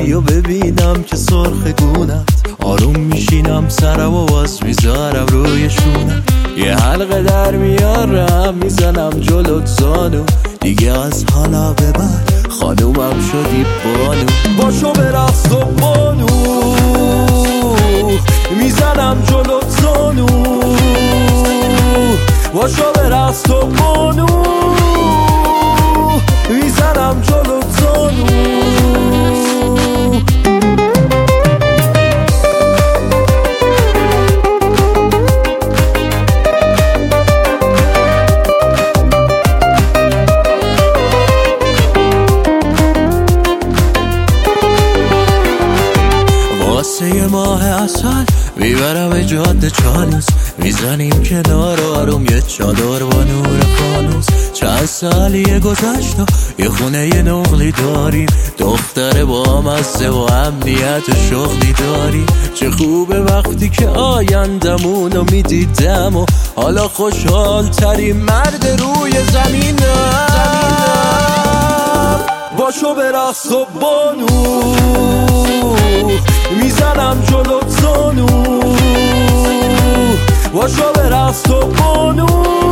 بیا ببینم که سرخ گونت. آروم میشینم سرم و باز میذارم روی شونت. یه حلقه در میارم میزنم جلوت زانو. دیگه از حالا به بعد خانومم شدی بانو. باشو به رقص و بانو میزنم جلوت زانو. باشو به رقص و بانو میزنم جلوت زانو. واسه ماه اصل میبرم جاده چالوس. میزنیم کنار آروم یه چادر با نور فانوس. چند سالیه گذشت و یه خونه یه نقلی داریم. دختر با مزه و امنیت و شغلی داریم. چه خوبه وقتی که آیندمونو میدیدم و حالا خوشحال ترین مرد روی زمینم. باشو به رقص و بانو میزنم جلوت زانو. باشو به رقص و بانو